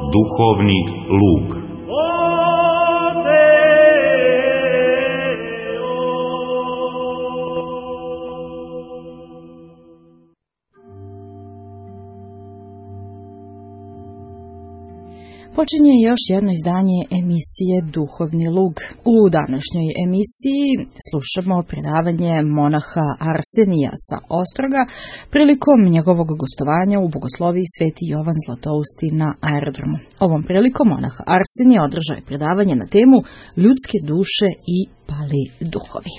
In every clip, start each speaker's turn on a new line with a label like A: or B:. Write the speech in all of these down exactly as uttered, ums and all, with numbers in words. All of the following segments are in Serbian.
A: Duhovni luk.
B: Počinje još jedno izdanje emisije Duhovni lug. U današnjoj emisiji slušamo predavanje monaha Arsenija sa Ostroga prilikom njegovog gostovanja u bogosloviji Sveti Jovan Zlatousti na aerodromu. Ovom prilikom monah Arsenije održao je predavanje na temu ljudske duše i pali duhovi.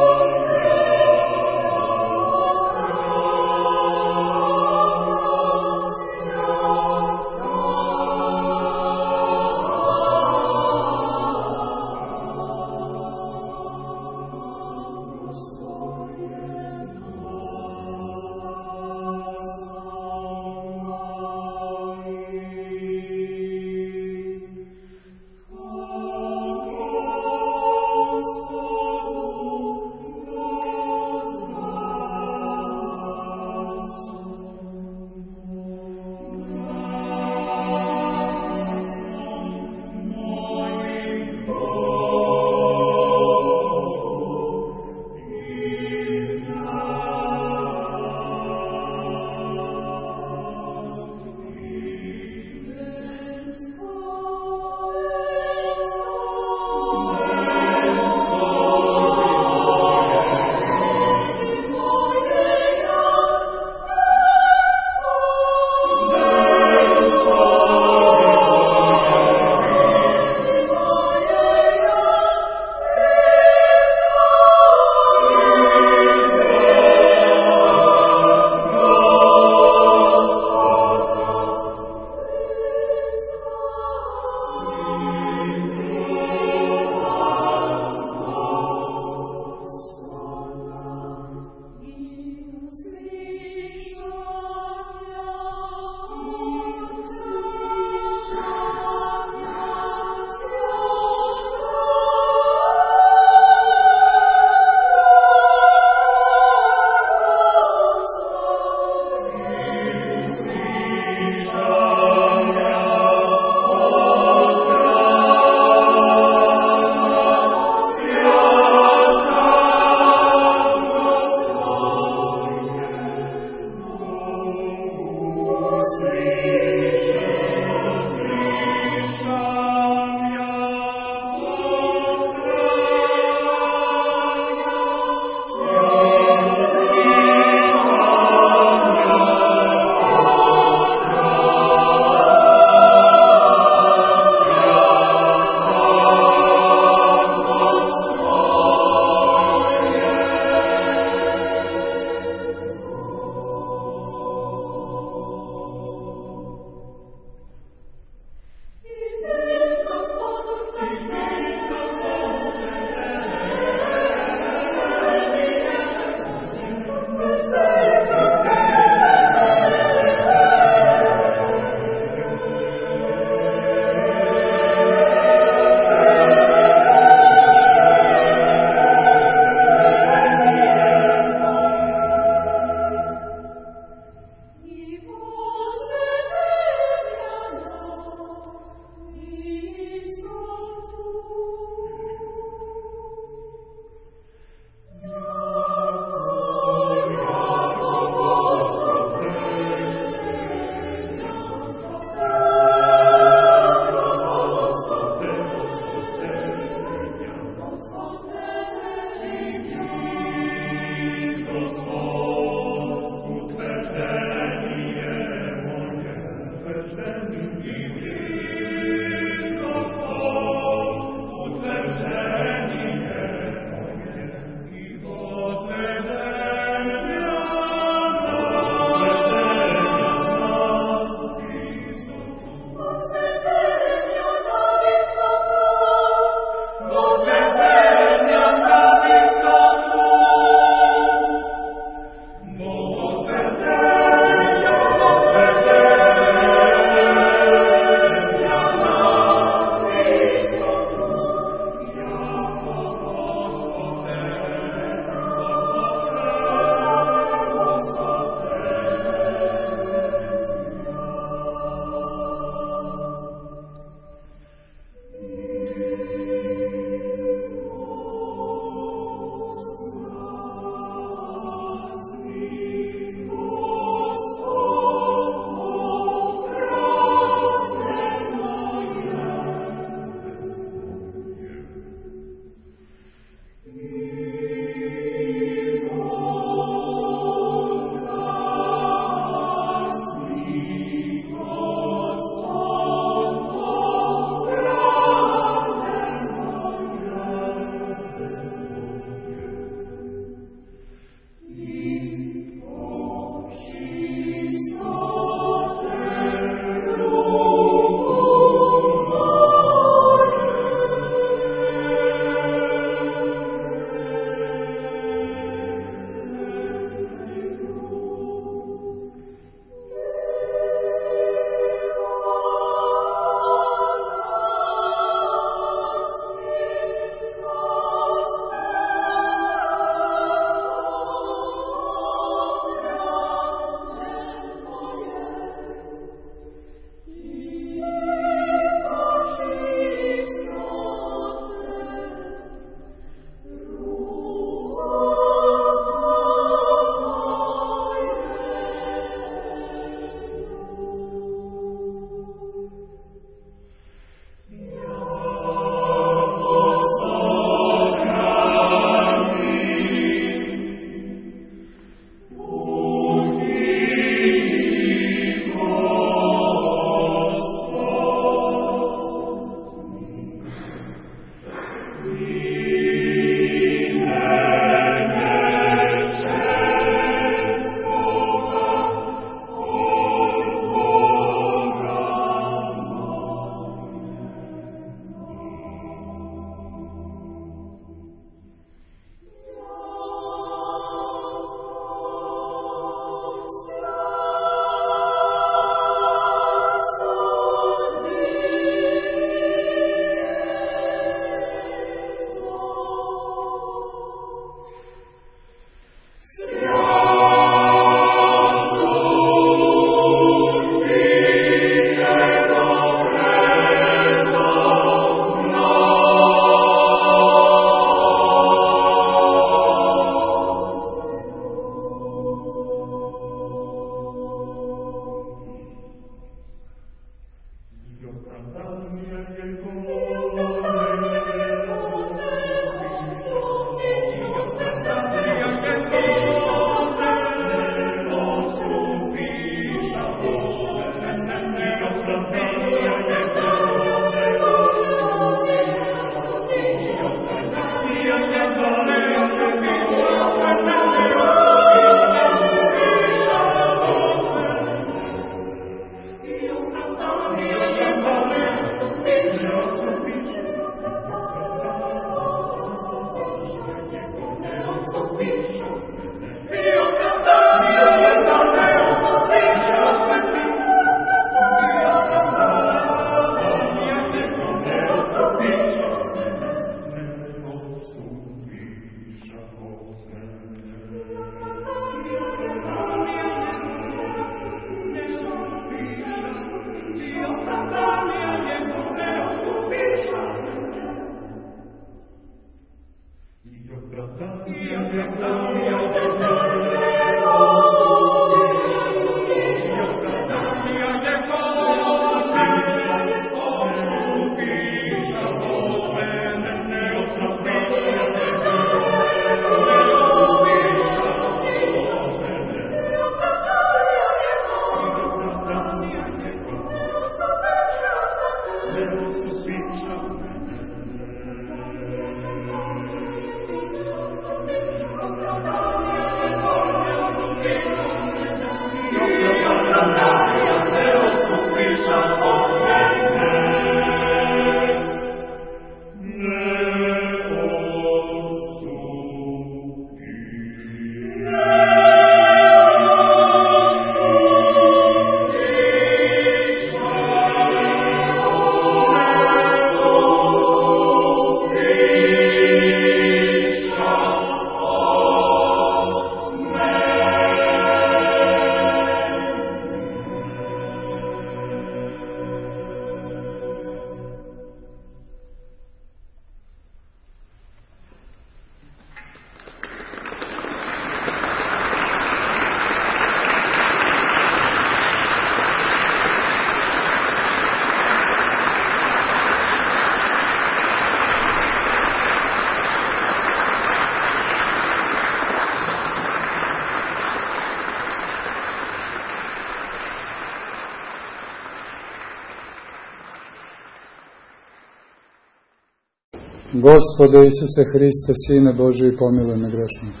C: Gospode Isuse Hriste, Sine Božiji, pomiluj me grešnika.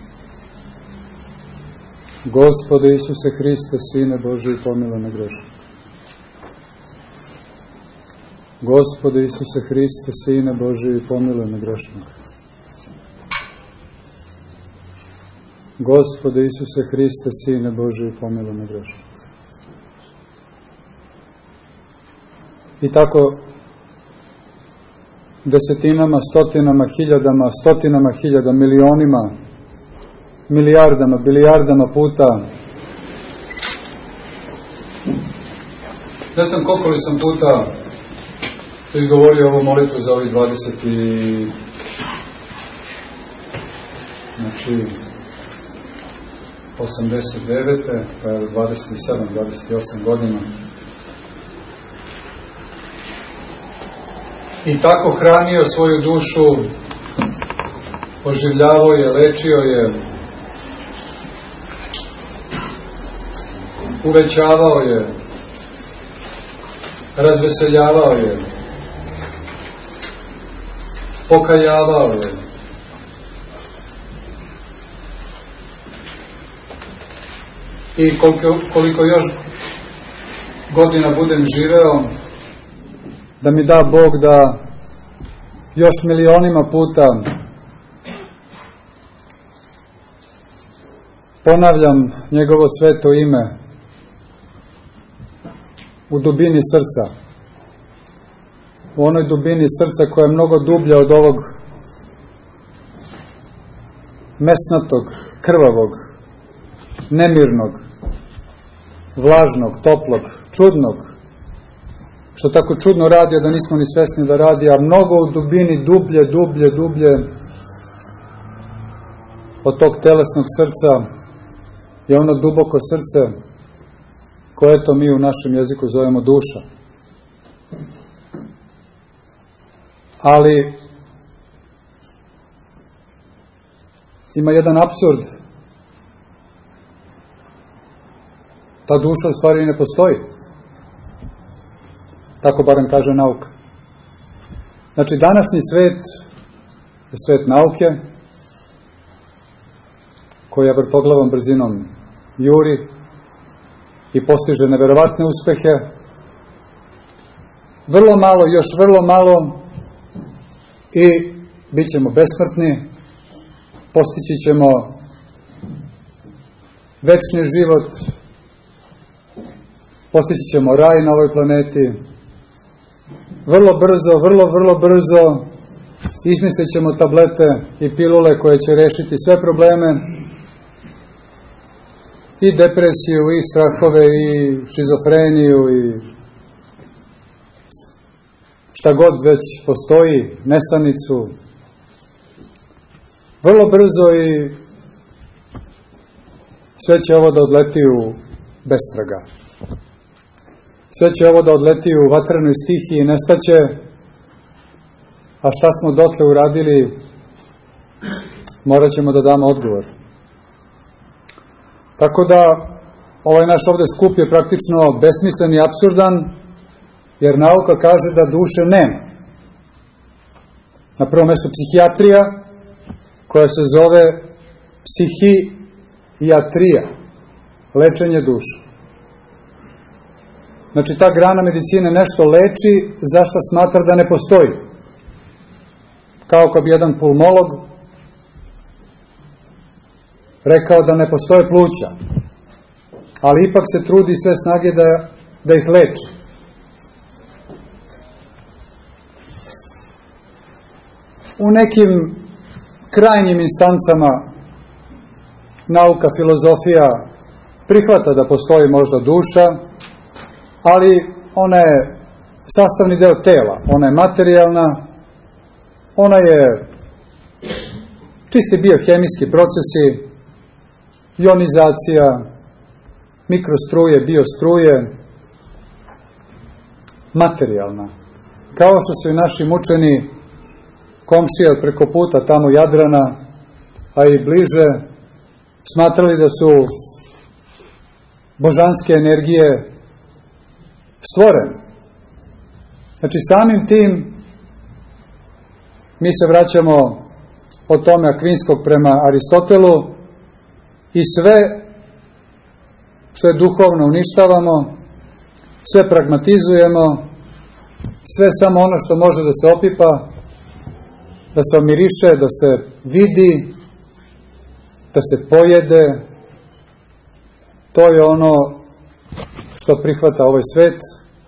C: Gospode Isuse Hriste, Sine Božiji, pomiluj me grešnika. Gospode Isuse Hriste, Sine Božiji, pomiluj me grešnika. Gospode Isuse Hriste, Sine Božiji, pomiluj me grešnika. I tako desetinama, stotinama, hiljadama, stotinama hiljada, milionima, milijardama, bilijardama puta. Ne znam koliko li sam puta izgovorio ovu molitvu za ovih dvadeset i... znači... osamdeset devete pa je dvadeset sedam, dvadeset osam godina. I tako hranio svoju dušu, oživljavao je, lečio je, uvećavao je, razveseljavao je. pokajavao. I koliko, koliko još godina budem živeo, da mi da Bog da još milionima puta ponavljam njegovo sveto ime u dubini srca, u onoj dubini srca koja je mnogo dublja od ovog mesnatog, krvavog, nemirnog, vlažnog, toplog, čudnog, što tako čudno radi, a da nismo ni svesni da radi, a mnogo u dubini, dublje, dublje, dublje od tog telesnog srca je ono duboko srce koje to mi u našem jeziku zovemo duša. Ali ima jedan apsurd. Ta duša u stvari ne postoji. Tako barem kaže nauka. Znači, današnji svet je svet nauke, koja vrtoglavom brzinom juri i postiže neverovatne uspehe. Vrlo malo, još vrlo malo i bit ćemo besmrtni, postići ćemo večni život, postići ćemo raj na ovoj planeti. Vrlo brzo, vrlo, vrlo brzo izmislit ćemo tablete i pilule koje će rešiti sve probleme, i depresiju, i strahove, i šizofreniju, i šta god već postoji, nesanicu. Vrlo brzo i sve će ovo da odleti u bestraga. Sve će ovo da odleti u vatrenoj stihiji i nestaće, a šta smo dotle uradili, morat ćemo da damo odgovor. Tako da, ovaj naš ovde skup je praktično besmislen i apsurdan, jer nauka kaže da duše nema. Na prvom mestu psihijatrija, koja se zove psihijatrija, lečenje duše. Znači, ta grana medicine nešto leči za što smatra da ne postoji. Kao kad bi jedan pulmolog rekao da ne postoje pluća, ali ipak se trudi sve snage da, da ih leči. U nekim krajnjim instancama nauka, filozofija prihvata da postoji možda duša, ali ona je sastavni deo tela, ona je materijalna, ona je čisti biohemijski procesi, ionizacija, mikrostruje, biostruje, materijalna. Kao što su i naši mučeni komšije preko puta tamo Jadrana, a i bliže, smatrali da su božanske energije stvorene. Znači, samim tim mi se vraćamo od tome Akvinskog prema Aristotelu i sve što je duhovno uništavamo, sve pragmatizujemo, sve samo ono što može da se opipa, da se omiriše, da se vidi, da se pojede. To je ono što prihvata ovaj svet,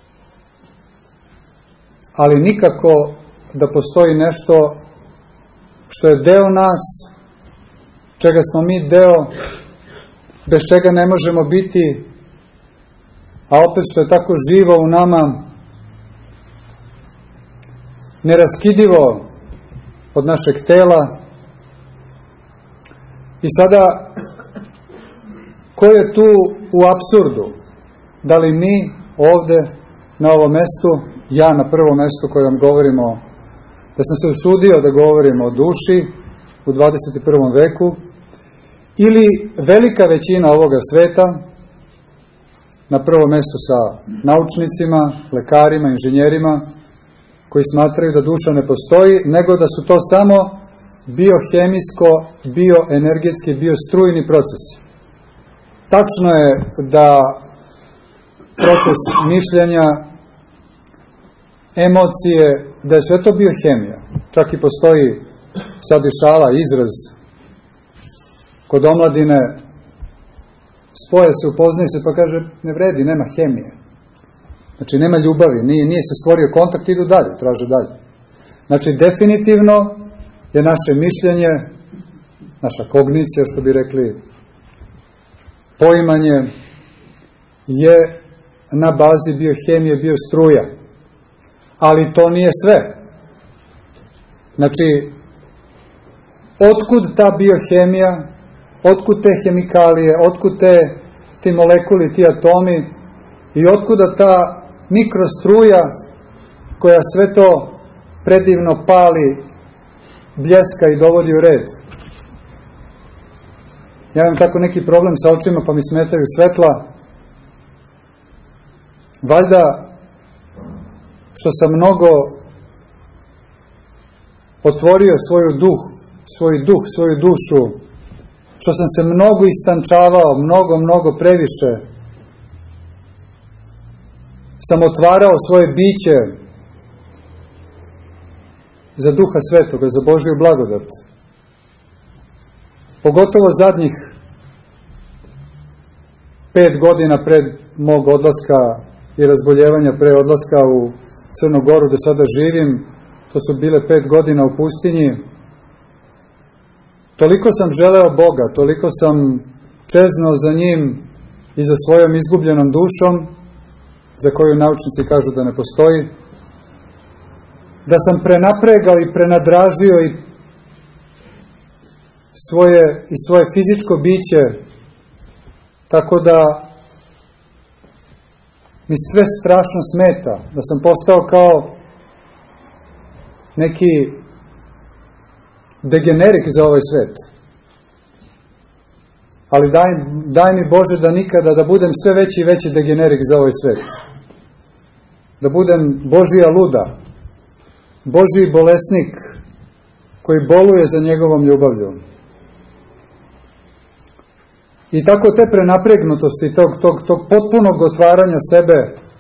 C: ali nikako da postoji nešto što je deo nas, čega smo mi deo, bez čega ne možemo biti, a opet što je tako živo u nama, neraskidivo od našeg tela. I sada, ko je tu u apsurdu? Da li mi ovde, na ovom mestu, ja na prvom mestu koji vam govorimo, da sam se usudio da govorimo o duši u dvadeset prvom veku, ili velika većina ovoga sveta, na prvom mestu sa naučnicima, lekarima, inženjerima, koji smatraju da duša ne postoji, nego da su to samo biohemijsko, bioenergetski, biostrujni procesi. Tačno je da proces mišljenja, emocije, da je sve to biohemija. Čak i postoji sad i šala, izraz kod omladine, spoje se, upoznaje se, pa kaže, ne vredi, nema hemije. Znači, nema ljubavi, nije, nije se stvorio kontakt, idu dalje, traže dalje. Znači, definitivno je naše mišljenje, naša kognicija, što bi rekli, poimanje, je na bazi biohemije, biostruja. Ali to nije sve. Znači, otkud ta biohemija, otkud te hemikalije, otkud te, ti molekuli, ti atomi i otkuda ta mikrostruja koja sve to predivno pali, bljeska i dovodi u red. Ja imam tako neki problem sa očima pa mi smetaju svetla. Valjda što sam mnogo otvorio svoju duh, svoj duh, svoju dušu, što sam se mnogo istančavao, mnogo, mnogo previše, sam otvarao svoje biće za Duha Svetoga, za Božju blagodat. Pogotovo zadnjih pet godina pred mog odlaska i razboljevanja pre odlaska u Crnu Goru, gde sada živim, to su bile pet godina u pustinji. Toliko sam želeo Boga, toliko sam čeznuo za njim i za svojom izgubljenom dušom, za koju naučnici kažu da ne postoji, da sam prenapregao i prenadražio i svoje, i svoje fizičko biće, tako da mi sve strašno smeta, da sam postao kao neki degenerik za ovaj svet. Ali daj, daj mi Bože da nikada, da budem sve veći i veći degenerik za ovaj svet. Da budem Božija luda, Božiji bolesnik koji boluje za njegovom ljubavlju. I tako te prenapregnutosti, tog, tog, tog potpunog otvaranja sebe,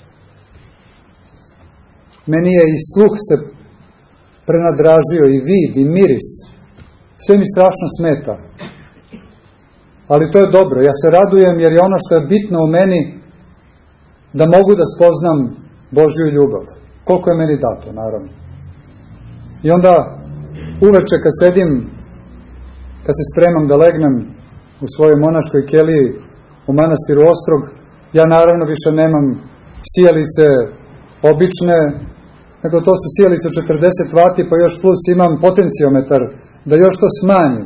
C: meni je i sluh se prenadražio, i vid, i miris. Sve mi strašno smeta. Ali to je dobro, ja se radujem jer je ono što je bitno u meni da mogu da spoznam Božju ljubav. Koliko je meni dato, naravno. I onda uveče kad sedim, kad se spremam da legnem u svojoj monaškoj keliji u manastiru Ostrog, ja naravno više nemam sijalice obične, nego to su sijalice četrdeset vati, pa još plus imam potenciometar, da još to smanjim.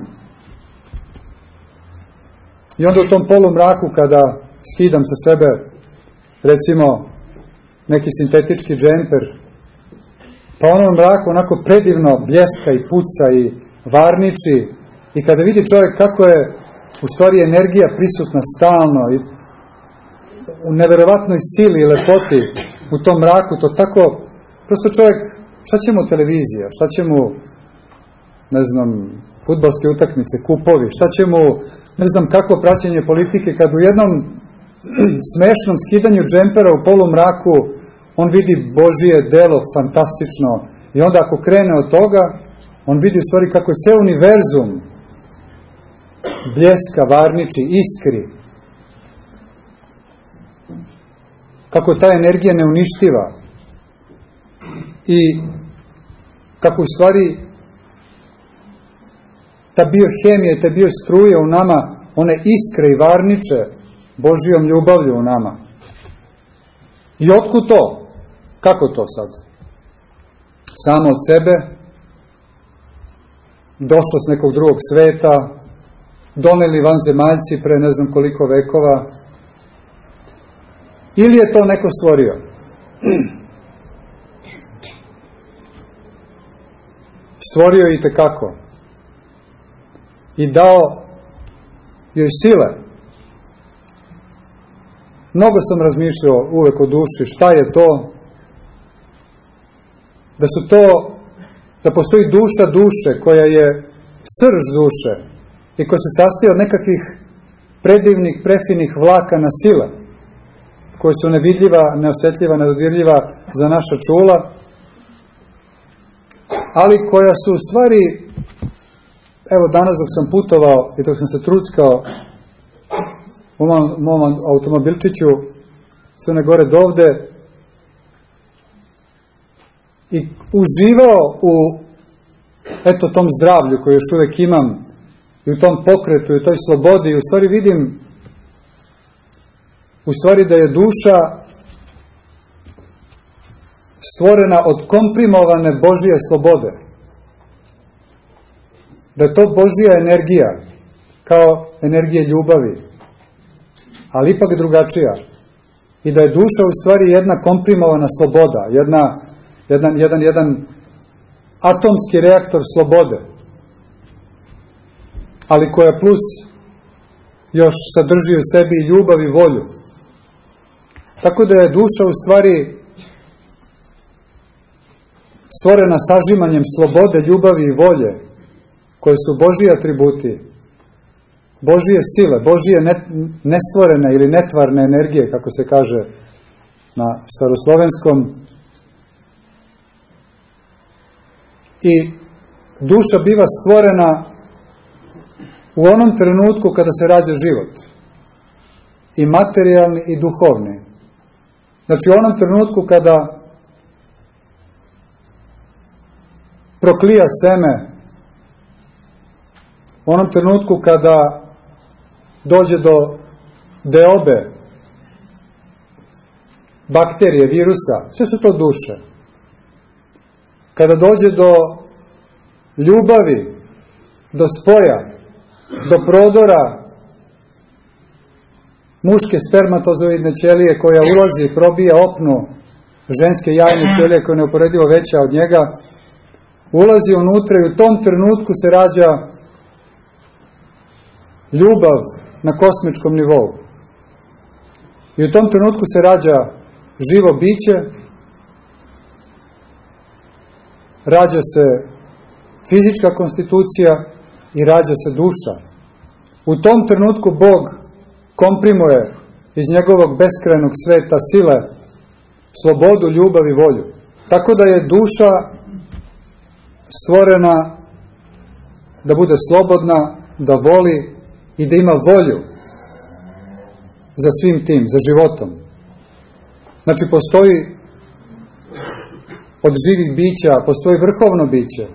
C: I onda u tom polumraku, kada skidam sa sebe, recimo, neki sintetički džemper, pa onom mraku onako predivno bljeska i puca i varniči, i kada vidi čovjek kako je u stvari energija prisutna stalno i u neverovatnoj sili i lepoti u tom mraku, to tako, prosto čovjek, šta će mu televizija, šta će mu, ne znam, fudbalske utakmice, kupovi, šta će mu, ne znam kako praćenje politike, kad u jednom smešnom skidanju džempera u polumraku on vidi Božije delo fantastično i onda ako krene od toga, on vidi u stvari kako je ceo univerzum bljeska, varniči, iskri. Kako je ta energija neuništiva. I kako u stvari ta biohemija, ta biostruje u nama, one iskre i varniče Božijom ljubavlju u nama. I otkud to? Kako to sad? Samo od sebe? Došlo s nekog drugog sveta? Doneli vanzemaljci pre ne znam koliko vekova? Ili je to neko stvorio? Stvorio je i tekako. I dao joj sile. Mnogo sam razmišljao uvek o duši, šta je to? da su to, da postoji duša duše koja je srž duše i koja se sastoji od nekakvih predivnih, prefinih vlakana sila, koje su nevidljiva, neosjetljiva, nedodirljiva za naša čula, ali koja su u stvari, evo danas dok sam putovao i dok sam se truckao u mom, mom automobilčiću Crne Gore do ovde i uživao u eto tom zdravlju koje još uvek imam i u tom pokretu i u toj slobodi, i u stvari vidim u stvari da je duša stvorena od komprimovane Božije slobode. Da je to Božija energija, kao energija ljubavi, ali ipak drugačija. I da je duša u stvari jedna komprimovana sloboda, jedna, jedan, jedan, jedan atomski reaktor slobode, ali koja plus još sadrži u sebi i ljubav i volju. Tako da je duša u stvari stvorena sažimanjem slobode, ljubavi i volje, koje su Božji atributi, Božije sile, Božije nestvorene ili netvarne energije, kako se kaže na staroslovenskom. I duša biva stvorena u onom trenutku kada se rađa život. I materijalni i duhovni. Znači u onom trenutku kada proklija seme, u onom trenutku kada dođe do deobe, bakterije, virusa, sve su to duše. Kada dođe do ljubavi, do spoja, do prodora muške spermatozoidne ćelije koja ulazi, probija opnu ženske jajne ćelije koja je neuporedivo veća od njega, ulazi unutra i u tom trenutku se rađa ljubav na kosmičkom nivou. I u tom trenutku se rađa živo biće, rađa se fizička konstitucija i rađa se duša. U tom trenutku Bog komprimuje iz njegovog beskrajnog sveta sile, slobodu, ljubav i volju. Tako da je duša stvorena da bude slobodna, da voli i da ima volju za svim tim, za životom. Znači, postoji od živih bića, postoji vrhovno biće.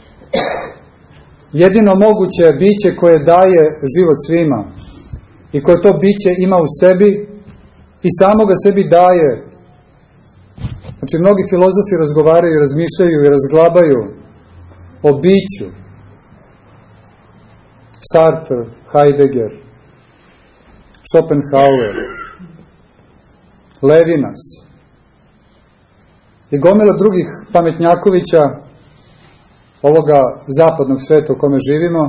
C: Jedino moguće biće koje daje život svima i koje to biće ima u sebi i samo ga sebi daje. Znači, mnogi filozofi razgovaraju, razmišljaju i razglabaju o biću. Sartre, Heidegger, Schopenhauer, Levinas i gomila drugih pametnjakovića ovoga zapadnog sveta u kome živimo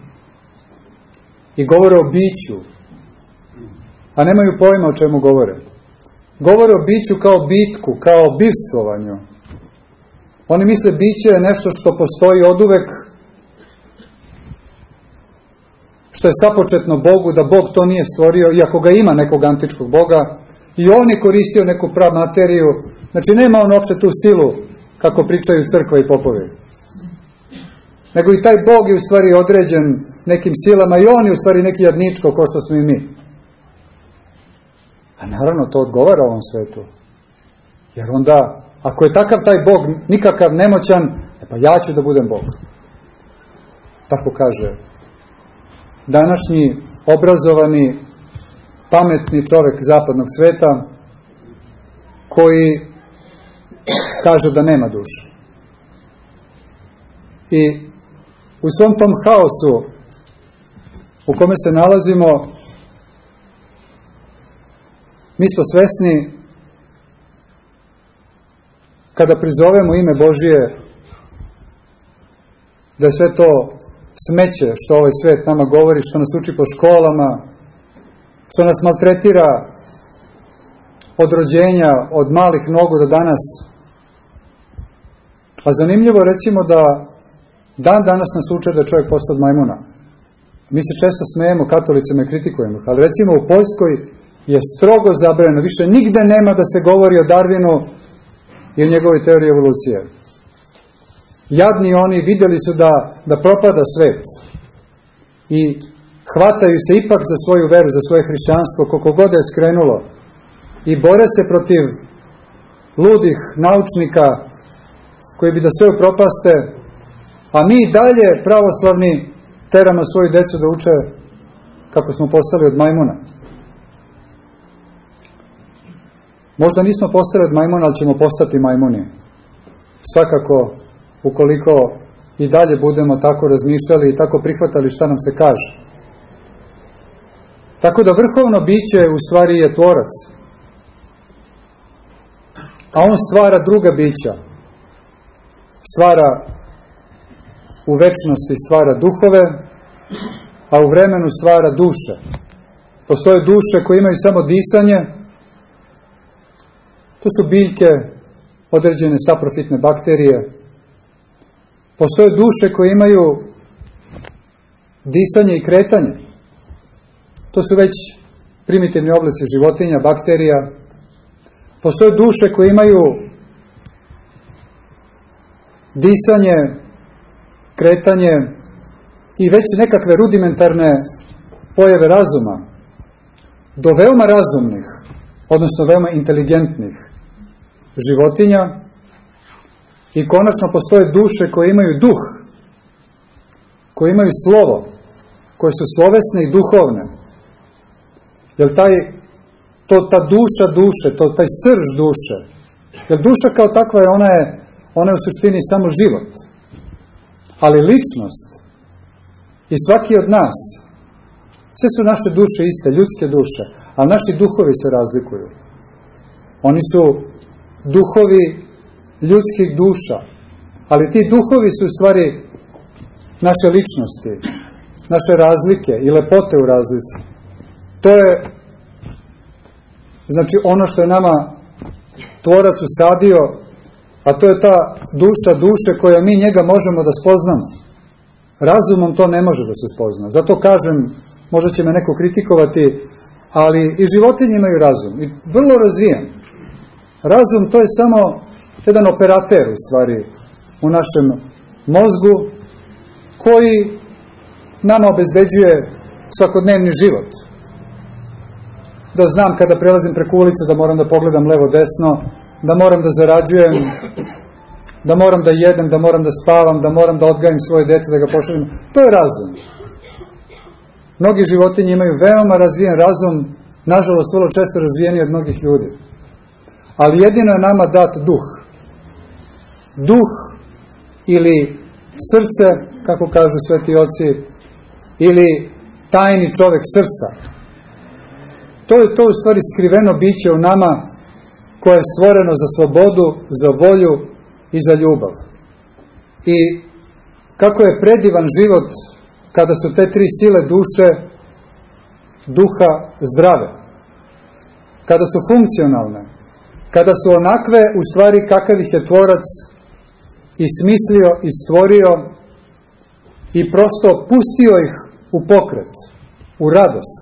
C: i govore o biću, a nemaju pojma o čemu govore. Govore o biću kao bitku, kao bivstvovanju. Oni misle biće je nešto što postoji oduvek, što je sapočetno Bogu, da Bog to nije stvorio, iako ga ima nekog antičkog Boga, i on je koristio neku pramateriju, znači nema on uopšte tu silu, kako pričaju crkva i popovi. Nego i taj Bog je u stvari određen nekim silama i on je u stvari neki jadničko, kao što smo i mi. A naravno to odgovara ovom svetu. Jer onda, ako je takav taj Bog, nikakav nemoćan, e pa ja ću da budem Bog. Tako kaže današnji obrazovani, pametni čovek zapadnog sveta, koji kaže da nema duše. I u svom tom haosu u kome se nalazimo, mi smo svesni kada prizovemo ime Božije da je sve to smeće što ovaj svet nama govori, što nas uči po školama, što nas maltretira od rođenja, od malih nogu do danas, Pa zanimljivo recimo da dan danas nas uče da je čovjek postao od majmuna. Mi se često smejemo katolicima i kritikujemo, ali recimo u Poljskoj je strogo zabranjeno. Više nigde nema da se govori o Darwinu i o njegovoj teoriji evolucije. Jadni oni vidjeli su da, da propada svet i hvataju se ipak za svoju veru, za svoje hrišćanstvo, koliko god je skrenulo, i bore se protiv ludih naučnika koji bi da sve upropaste, a mi dalje pravoslavni teramo svoju decu da uče kako smo postali od majmuna. Možda nismo postali od majmuna, ali ćemo postati majmuni. Svakako, ukoliko i dalje budemo tako razmišljali i tako prihvatali šta nam se kaže. Tako da vrhovno biće u stvari je tvorac. A on stvara druga bića. Stvara u večnosti stvara duhove, a u vremenu stvara duše. Postoje duše koje imaju samo disanje. To su biljke, određene saprofitne bakterije. Postoje duše koje imaju disanje i kretanje. To su već primitivni oblici životinja, bakterija. Postoje duše koje imaju disanje, kretanje i već nekakve rudimentarne pojave razuma do veoma razumnih, odnosno veoma inteligentnih životinja. I konačno postoje duše koje imaju duh, koje imaju slovo, koje su slovesne i duhovne. Jer taj, to, ta duša duše, to, taj srž duše, jer duša kao takva je, ona je, ona je u suštini samo život. Ali ličnost i svaki od nas, sve su naše duše iste, ljudske duše, ali naši duhovi se razlikuju. Oni su duhovi ljudskih duša, ali ti duhovi su u stvari naše ličnosti, naše razlike i lepote u razlici. To je, znači, ono što je nama tvorac usadio, a to je ta duša duše koja mi njega možemo da spoznamo. Razumom to ne može da se spozna. Zato kažem, možda će me neko kritikovati, ali i životinje imaju razum. I vrlo razvijen. Razum to je samo jedan operater u stvari u našem mozgu koji nama obezbeđuje svakodnevni život. Da znam kada prelazim preko ulice da moram da pogledam levo desno, da moram da zarađujem, da moram da jedem, da moram da spavam, da moram da odgajim svoje dete, da ga pošaljem. To je razum. Mnogi životinji imaju veoma razvijen razum, nažalost vrlo često razvijeniji od mnogih ljudi. Ali jedino je nama dat duh. Duh ili srce, kako kažu sveti oci, ili tajni čovek srca. To je to u stvari skriveno biće u nama koje je stvoreno za slobodu, za volju i za ljubav. I kako je predivan život kada su te tri sile duše, duha zdrave, kada su funkcionalne, kada su onakve u stvari kakav ih je tvorac i smislio i stvorio i prosto pustio ih u pokret, u radost.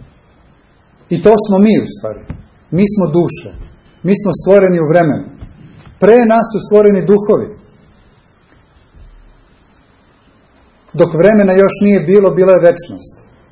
C: I to smo mi u stvari. Mi smo duše. Mi smo stvoreni u vremenu. Pre nas su stvoreni duhovi. Dok vremena još nije bilo, bila je večnost.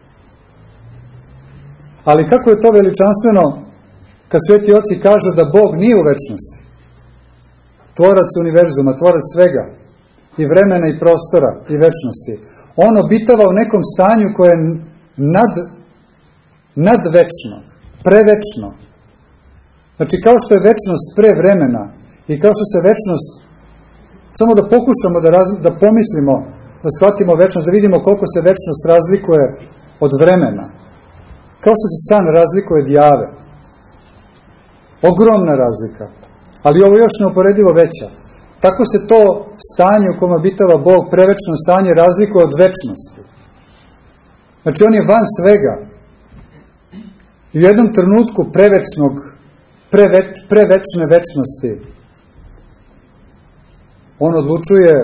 C: Ali kako je to veličanstveno kad sveti oci kažu da Bog nije u večnosti. Tvorac univerzuma, tvorac svega, i vremena i prostora i večnosti. On obitava u nekom stanju koje je nad, nadvečno, prevečno. Znači, kao što je večnost pre vremena i kao što se večnost, samo da pokušamo da, raz, da pomislimo, da shvatimo večnost, da vidimo koliko se večnost razlikuje od vremena. Kao što se san razlikuje od jave. Ogromna razlika. Ali ovo još neuporedivo veća. Tako se to stanje u kome obitava Bog, prevečno stanje, razlikuje od večnosti. Znači, on je van svega. I u jednom trenutku prevečnog, preveč, prevečne večnosti on odlučuje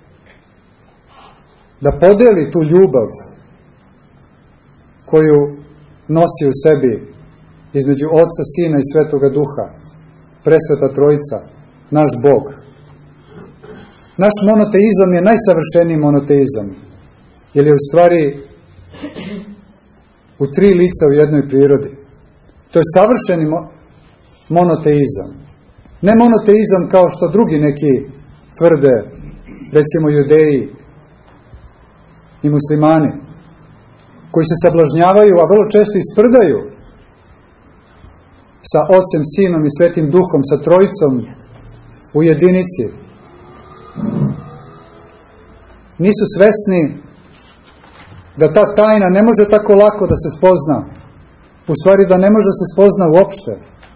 C: da podeli tu ljubav koju nosi u sebi između Oca, Sina i Svetoga Duha, Presveta Trojica, naš Bog. Naš monoteizam je najsavršeniji monoteizam, jer je u stvari u tri lica u jednoj prirodi. To je savršeni monoteizam. Ne monoteizam kao što drugi neki tvrde, recimo Judeji i muslimani, koji se sablažnjavaju, a vrlo često isprdaju sa Ocem, Sinom i Svetim Duhom, sa Trojicom u jedinici. Nisu svesni da ta tajna ne može tako lako da se spozna. U stvari da ne može da se spozna uopšte.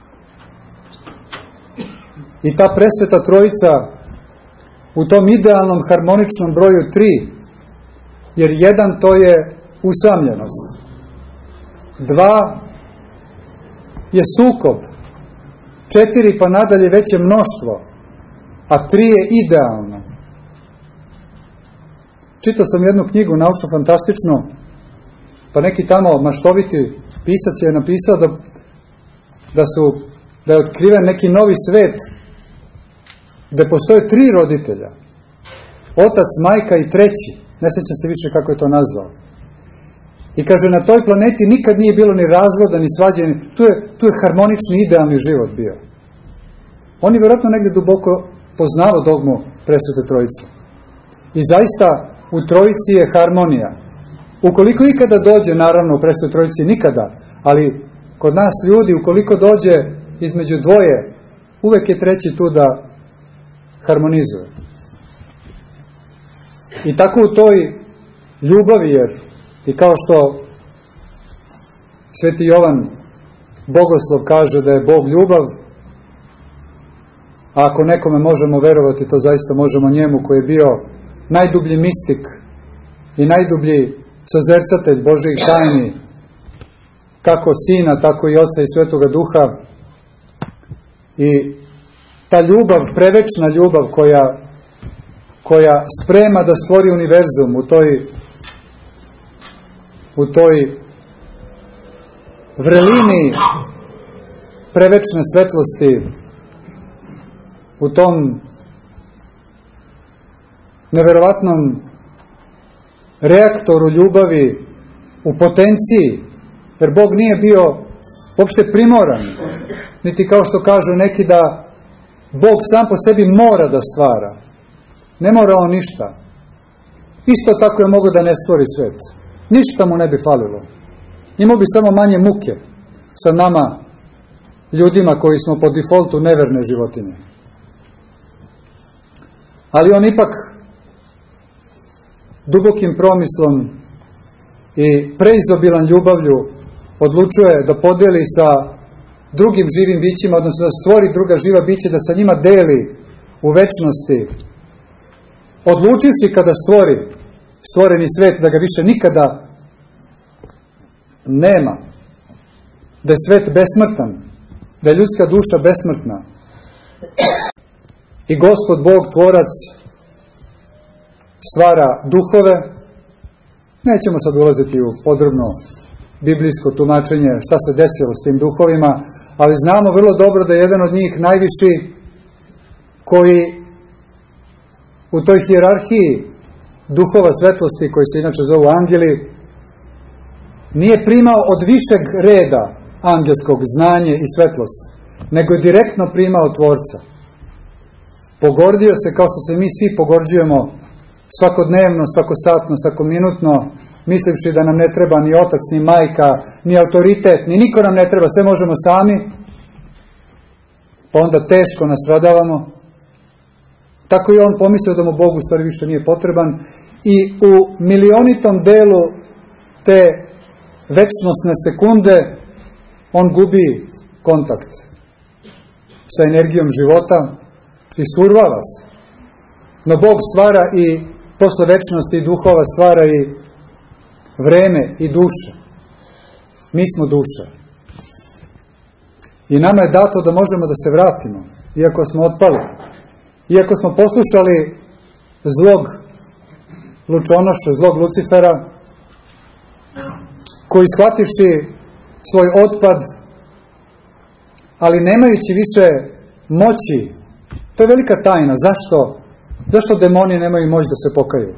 C: I ta Presveta Trojica u tom idealnom harmoničnom broju tri, jer jedan to je usamljenost, dva je sukob, četiri pa nadalje veće mnoštvo, a tri je idealno. Čitao sam jednu knjigu, naučno-fantastičnu, pa neki tamo maštoviti pisac je napisao da, da, su, da je otkriven neki novi svet gde postoje tri roditelja. Otac, majka i treći. Ne sjećam se više kako je to nazvao. I kaže, na toj planeti nikad nije bilo ni razvoda, ni svađanja. Tu je, tu je harmonični, idealni život bio. On je vjerojatno negdje duboko poznao dogmu Presvete Trojice. I zaista u Trojici je harmonija. Ukoliko ikada dođe, naravno u Presvetoj Trojici nikada, ali kod nas ljudi, ukoliko dođe između dvoje, uvek je treći tu da harmonizuje. I tako u toj ljubavi, jer i kao što Sveti Jovan Bogoslov kaže da je Bog ljubav, a ako nekome možemo verovati, to zaista možemo njemu, koji je bio najdublji mistik i najdublji sozercatelj Božjih tajni, kako Sina, tako i Oca i Svetoga Duha. I ta ljubav, prevečna ljubav koja, koja sprema da stvori univerzum u toj, u toj vrelini prevečne svetlosti, u tom neverovatnom reaktoru ljubavi, u potenciji, jer Bog nije bio uopšte primoran, niti kao što kažu neki da Bog sam po sebi mora da stvara. Ne mora on ništa. Isto tako je mogo da ne stvori svet. Ništa mu ne bi falilo. Imao bi samo manje muke sa nama, ljudima koji smo po defaultu neverne životinje. Ali on ipak dubokim promislom i preizobilan ljubavlju odlučuje da podeli sa drugim živim bićima, odnosno da stvori druga živa bića, da sa njima deli u večnosti. Odlučivši kada stvori stvoreni svet, da ga više nikada nema, da je svet besmrtan, da je ljudska duša besmrtna. I Gospod Bog, Tvorac, stvara duhove. Nećemo sad ulaziti u podrobno biblijsko tumačenje šta se desilo s tim duhovima, ali znamo vrlo dobro da je jedan od njih najviši, koji u toj hijerarhiji duhova svetlosti, koji se inače zovu angeli, nije primao od višeg reda angelskog znanje i svetlost, nego je direktno primao Tvorca. Pogordio se kao što se mi svi pogorđujemo svakodnevno, svakosatno, svakominutno, mislivši da nam ne treba ni otac, ni majka, ni autoritet, ni niko nam ne treba, sve možemo sami, pa onda teško nastradavamo. Tako i on pomislio da mu Bog u stvari više nije potreban i u milionitom delu te večnostne sekunde on gubi kontakt sa energijom života i survava se. No Bog stvara i posle večnosti i duhova stvara i vreme i duše. Mi smo duša. I nama je dato da možemo da se vratimo, iako smo otpali. iako smo poslušali zlog lučonoša, zlog Lucifera, koji shvativši svoj otpad, ali nemajući više moći, to je velika tajna. Zašto? Zašto demoni nemaju moć da se pokaju?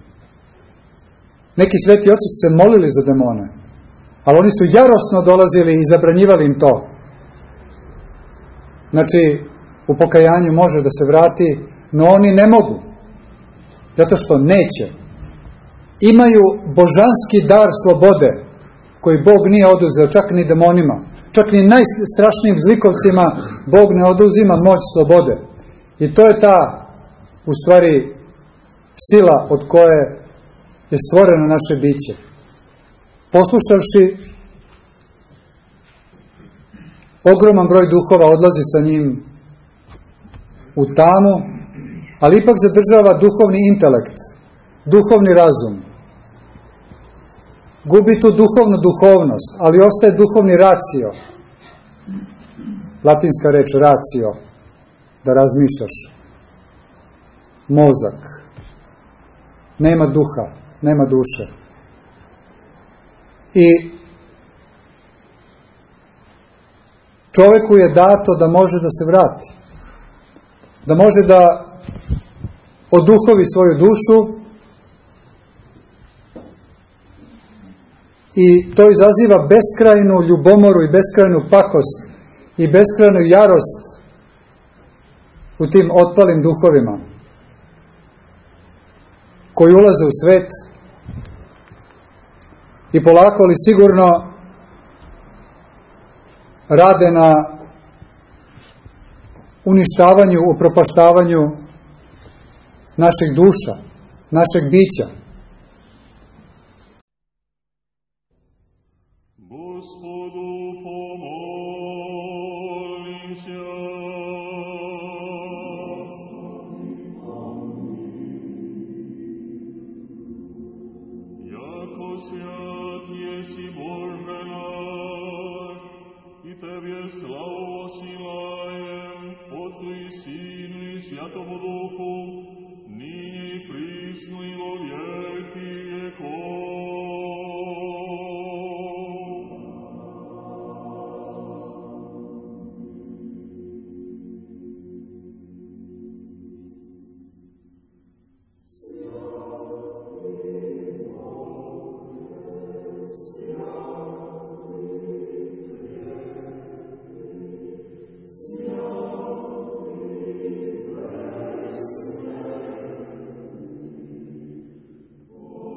C: Neki sveti oci su se molili za demone, ali oni su jarosno dolazili i zabranjivali im to. Znači, u pokajanju može da se vrati, no oni ne mogu, zato što neće. Imaju božanski dar slobode, koji Bog nije oduzeo, čak ni demonima, čak ni najstrašnijim zlikovcima, Bog ne oduzima moć slobode. I to je ta, u stvari, sila od koje je stvoreno naše biće. Poslušavši, ogroman broj duhova odlazi sa njim u tamu, ali ipak zadržava duhovni intelekt, duhovni razum. Gubi tu duhovnu duhovnost, ali ostaje duhovni racio. Latinska reč racio, da razmišljaš. Mozak. Nema duha, nema duše. I čoveku je dato da može da se vrati. Da može da oduhovi svoju dušu i to izaziva beskrajnu ljubomoru i beskrajnu pakost i beskrajnu jarost u tim otpalim duhovima koji ulaze u svet i polako ali sigurno rade na uništavanju, upropaštavanju naših duša, našeg bića.
D: Gospodu pomolite. Jako svят jesi Bože naš, i Tebe slavu osilajem, Otcu i Sinu i Svjatomu Duhu, нині і присно і во веки веков. Oh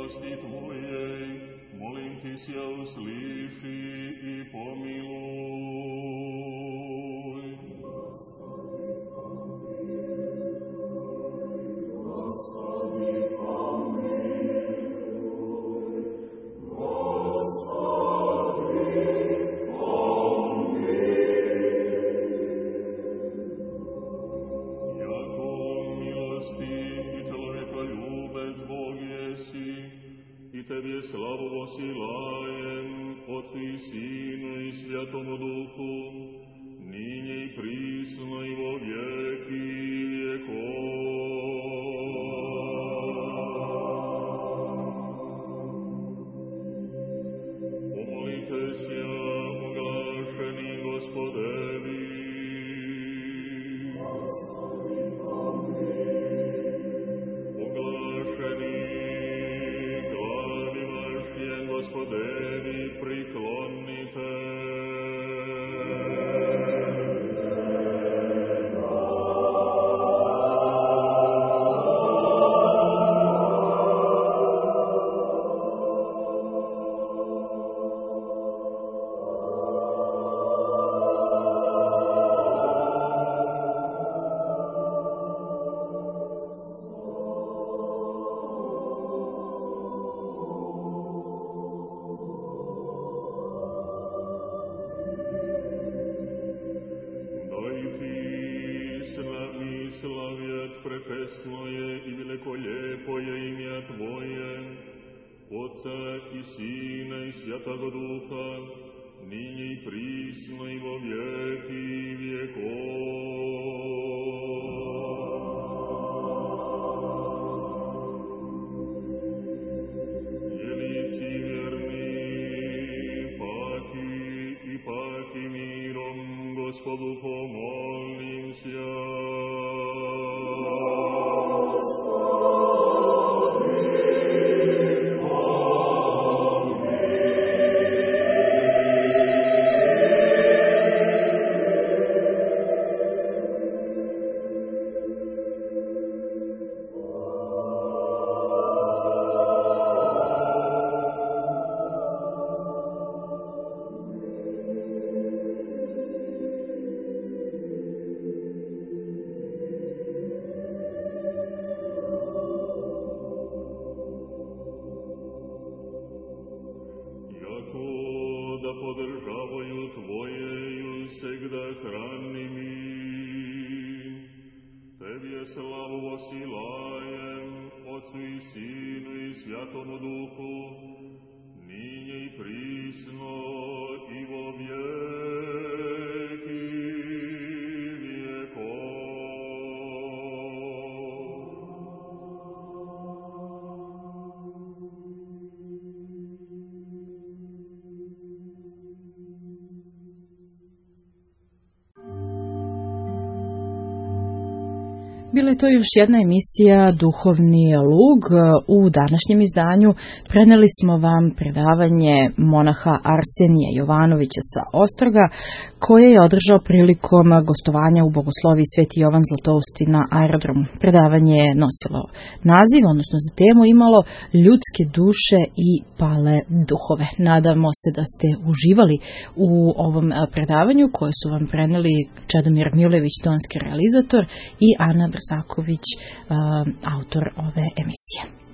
D: milosti Tvojej, molim Ti sja usliši i pomiluj. Gospodi, pomiluj. Gospodi, pomiluj. Jako milosti i čovjeka ljubec Bog jesi, i Tebi slavu posilajem, Otcu i Sinu i Svjatomu Duhu, ninje i prisno i vo vjeki vjekova. Pomolite se, oglašeni Gospodevi. Oglašeni glavi vašjem Gospodevi priklonite. Prečesno je i veliko lijepo je imja Tvoje, Otca i Sina i Svjatoga Duha, ninje i prisno i vo vjeki vjekova. Jelici vjerni, paki i paki mirom, Gospodu pomolim sja. Podržavaju Tvojeju segda hrani mi, Tebi je slavu posilajem, Otcu i Sinu i Svjatomu Duhu, ninje i prisno i vo vjeki vjekova.
B: Bila je to još jedna emisija Duhovni lug. U današnjem izdanju preneli smo vam predavanje monaha Arsenija Jovanovića sa Ostroga, koje je održao prilikom gostovanja u Bogosloviji Sveti Jovan Zlatousti na aerodromu. Predavanje je nosilo naziv, odnosno za temu imalo ljudske duše i pale duhove. Nadamo se da ste uživali u ovom predavanju koje su vam preneli Čedomir Milević, tonski realizator, i Ana Brzaković, autor ove emisije.